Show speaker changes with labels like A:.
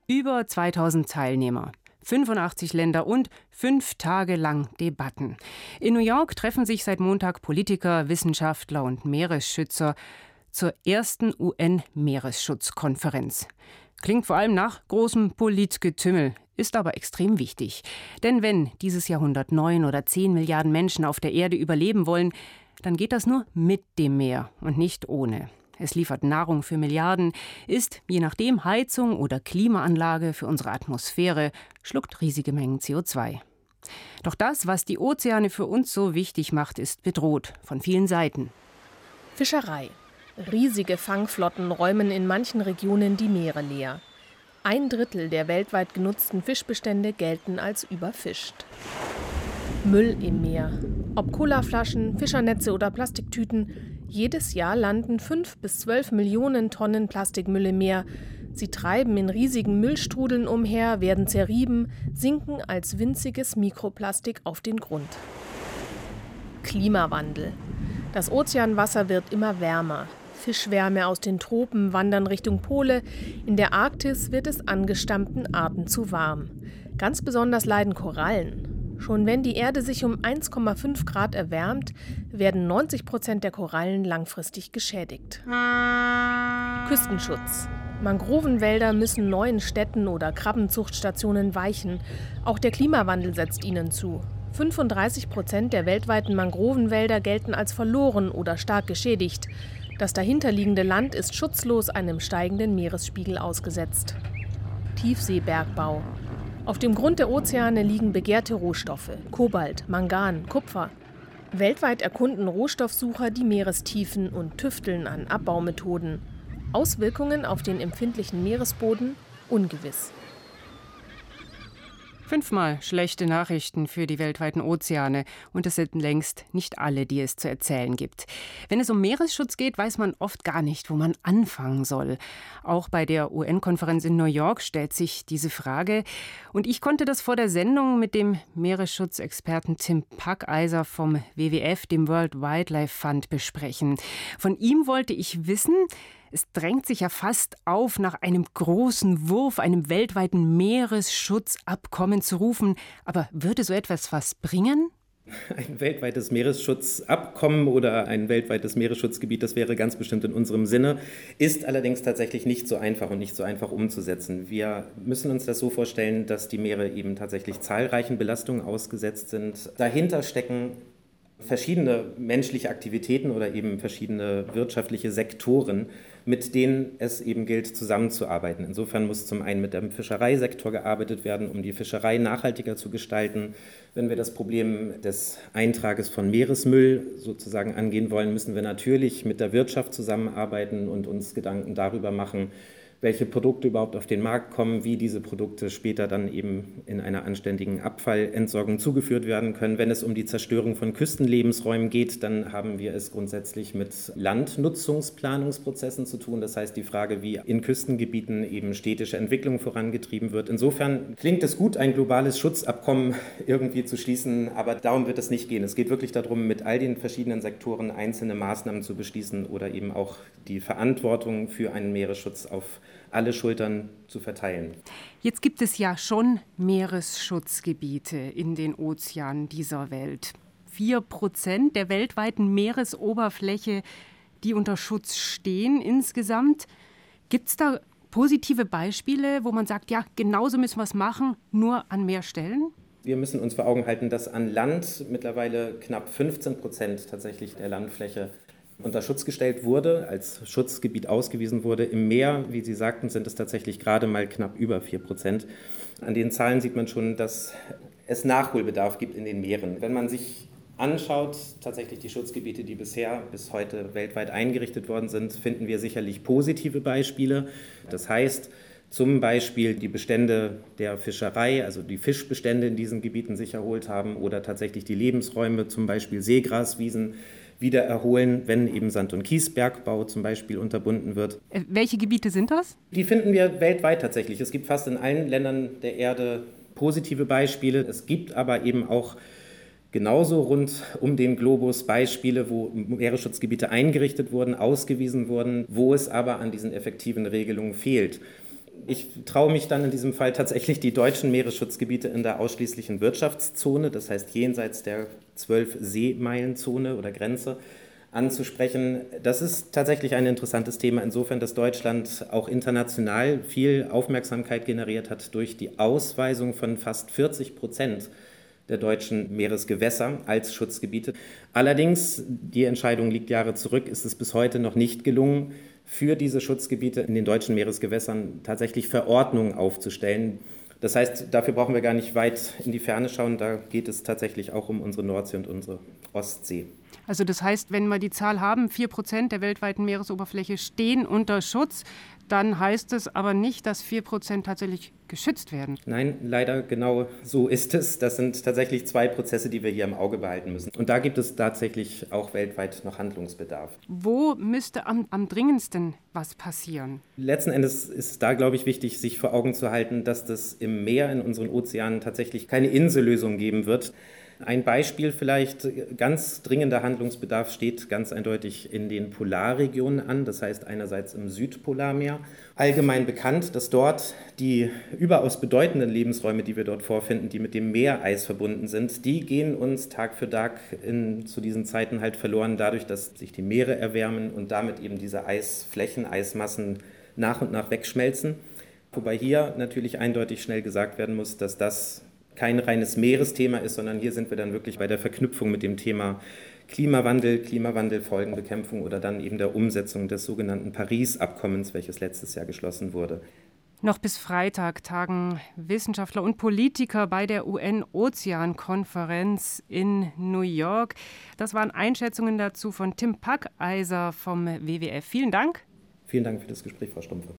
A: Über 2000 Teilnehmer, 85 Länder und 5 Tage lang Debatten. In New York treffen sich seit Montag Politiker, Wissenschaftler und Meeresschützer zur ersten UN-Meeresschutzkonferenz. Klingt vor allem nach großem Politgetümmel, ist aber extrem wichtig. Denn wenn dieses Jahrhundert 9 oder 10 Milliarden Menschen auf der Erde überleben wollen, dann geht das nur mit dem Meer und nicht ohne. Es liefert Nahrung für Milliarden, ist je nachdem Heizung oder Klimaanlage für unsere Atmosphäre, schluckt riesige Mengen CO2. Doch das, was die Ozeane für uns so wichtig macht, ist bedroht von vielen Seiten.
B: Fischerei. Riesige Fangflotten räumen in manchen Regionen die Meere leer. 1/3 der weltweit genutzten Fischbestände gelten als überfischt. Müll im Meer. Ob Colaflaschen, Fischernetze oder Plastiktüten, jedes Jahr landen 5 bis 12 Millionen Tonnen Plastikmüll im Meer. Sie treiben in riesigen Müllstrudeln umher, werden zerrieben, sinken als winziges Mikroplastik auf den Grund. Klimawandel. Das Ozeanwasser wird immer wärmer. Fischschwärme aus den Tropen wandern Richtung Pole. In der Arktis wird es angestammten Arten zu warm. Ganz besonders leiden Korallen. Schon wenn die Erde sich um 1,5 Grad erwärmt, werden 90% der Korallen langfristig geschädigt. Küstenschutz. Mangrovenwälder müssen neuen Städten oder Krabbenzuchtstationen weichen. Auch der Klimawandel setzt ihnen zu. 35% der weltweiten Mangrovenwälder gelten als verloren oder stark geschädigt. Das dahinterliegende Land ist schutzlos einem steigenden Meeresspiegel ausgesetzt. Tiefseebergbau. Auf dem Grund der Ozeane liegen begehrte Rohstoffe, Kobalt, Mangan, Kupfer. Weltweit erkunden Rohstoffsucher die Meerestiefen und tüfteln an Abbaumethoden. Auswirkungen auf den empfindlichen Meeresboden ungewiss.
A: 5-mal schlechte Nachrichten für die weltweiten Ozeane. Und es sind längst nicht alle, die es zu erzählen gibt. Wenn es um Meeresschutz geht, weiß man oft gar nicht, wo man anfangen soll. Auch bei der UN-Konferenz in New York stellt sich diese Frage. Und ich konnte das vor der Sendung mit dem Meeresschutzexperten Tim Packeiser vom WWF, dem World Wildlife Fund, besprechen. Von ihm wollte ich wissen, es drängt sich ja fast auf, nach einem großen Wurf, einem weltweiten Meeresschutzabkommen zu rufen. Aber würde so etwas was bringen?
C: Ein weltweites Meeresschutzabkommen oder ein weltweites Meeresschutzgebiet, das wäre ganz bestimmt in unserem Sinne, ist allerdings tatsächlich nicht so einfach und nicht so einfach umzusetzen. Wir müssen uns das so vorstellen, dass die Meere eben tatsächlich zahlreichen Belastungen ausgesetzt sind. Dahinter stecken verschiedene menschliche Aktivitäten oder eben verschiedene wirtschaftliche Sektoren, mit denen es eben gilt, zusammenzuarbeiten. Insofern muss zum einen mit dem Fischereisektor gearbeitet werden, um die Fischerei nachhaltiger zu gestalten. Wenn wir das Problem des Eintrages von Meeresmüll sozusagen angehen wollen, müssen wir natürlich mit der Wirtschaft zusammenarbeiten und uns Gedanken darüber machen, welche Produkte überhaupt auf den Markt kommen, wie diese Produkte später dann eben in einer anständigen Abfallentsorgung zugeführt werden können. Wenn es um die Zerstörung von Küstenlebensräumen geht, dann haben wir es grundsätzlich mit Landnutzungsplanungsprozessen zu tun. Das heißt, die Frage, wie in Küstengebieten eben städtische Entwicklung vorangetrieben wird. Insofern klingt es gut, ein globales Schutzabkommen irgendwie zu schließen, aber darum wird es nicht gehen. Es geht wirklich darum, mit all den verschiedenen Sektoren einzelne Maßnahmen zu beschließen oder eben auch die Verantwortung für einen Meeresschutz auf alle Schultern zu verteilen.
A: Jetzt gibt es ja schon Meeresschutzgebiete in den Ozeanen dieser Welt. 4% der weltweiten Meeresoberfläche, die unter Schutz stehen insgesamt. Gibt es da positive Beispiele, wo man sagt, ja, genauso müssen wir es machen, nur an mehr Stellen?
C: Wir müssen uns vor Augen halten, dass an Land mittlerweile knapp 15% tatsächlich der Landfläche unter Schutz gestellt wurde, als Schutzgebiet ausgewiesen wurde. Im Meer, wie Sie sagten, sind es tatsächlich gerade mal knapp über 4%. An den Zahlen sieht man schon, dass es Nachholbedarf gibt in den Meeren. Wenn man sich anschaut, tatsächlich die Schutzgebiete, die bisher bis heute weltweit eingerichtet worden sind, finden wir sicherlich positive Beispiele. Das heißt, zum Beispiel die Bestände der Fischerei, also die Fischbestände in diesen Gebieten sich erholt haben oder tatsächlich die Lebensräume, zum Beispiel Seegraswiesen, wieder erholen, wenn eben Sand- und Kiesbergbau zum Beispiel unterbunden wird.
A: Welche Gebiete sind das?
C: Die finden wir weltweit tatsächlich. Es gibt fast in allen Ländern der Erde positive Beispiele. Es gibt aber eben auch genauso rund um den Globus Beispiele, wo Meeresschutzgebiete eingerichtet wurden, ausgewiesen wurden, wo es aber an diesen effektiven Regelungen fehlt. Ich traue mich dann in diesem Fall tatsächlich, die deutschen Meeresschutzgebiete in der ausschließlichen Wirtschaftszone, das heißt jenseits der 12 Seemeilenzone oder Grenze, anzusprechen. Das ist tatsächlich ein interessantes Thema insofern, dass Deutschland auch international viel Aufmerksamkeit generiert hat durch die Ausweisung von fast 40% der deutschen Meeresgewässer als Schutzgebiete. Allerdings, die Entscheidung liegt Jahre zurück, ist es bis heute noch nicht gelungen, für diese Schutzgebiete in den deutschen Meeresgewässern tatsächlich Verordnungen aufzustellen. Das heißt, dafür brauchen wir gar nicht weit in die Ferne schauen, da geht es tatsächlich auch um unsere Nordsee und unsere Ostsee.
A: Also das heißt, wenn wir die Zahl haben, 4% der weltweiten Meeresoberfläche stehen unter Schutz, dann heißt es aber nicht, dass 4% tatsächlich geschützt werden.
C: Nein, leider genau so ist es. Das sind tatsächlich zwei Prozesse, die wir hier im Auge behalten müssen. Und da gibt es tatsächlich auch weltweit noch Handlungsbedarf.
A: Wo müsste am dringendsten was passieren?
C: Letzten Endes ist es da, glaube ich, wichtig, sich vor Augen zu halten, dass es im Meer, in unseren Ozeanen tatsächlich keine Insellösung geben wird. Ein Beispiel vielleicht, ganz dringender Handlungsbedarf steht ganz eindeutig in den Polarregionen an, das heißt einerseits im Südpolarmeer. Allgemein bekannt, dass dort die überaus bedeutenden Lebensräume, die wir dort vorfinden, die mit dem Meereis verbunden sind, die gehen uns Tag für Tag zu diesen Zeiten halt verloren, dadurch, dass sich die Meere erwärmen und damit eben diese Eisflächen, Eismassen nach und nach wegschmelzen. Wobei hier natürlich eindeutig schnell gesagt werden muss, dass das kein reines Meeresthema ist, sondern hier sind wir dann wirklich bei der Verknüpfung mit dem Thema Klimawandel, Klimawandelfolgenbekämpfung oder dann eben der Umsetzung des sogenannten Paris-Abkommens, welches letztes Jahr geschlossen wurde.
A: Noch bis Freitag tagen Wissenschaftler und Politiker bei der UN-Ozean-Konferenz in New York. Das waren Einschätzungen dazu von Tim Packeiser vom WWF. Vielen Dank.
C: Vielen Dank für das Gespräch, Frau Stumpfe.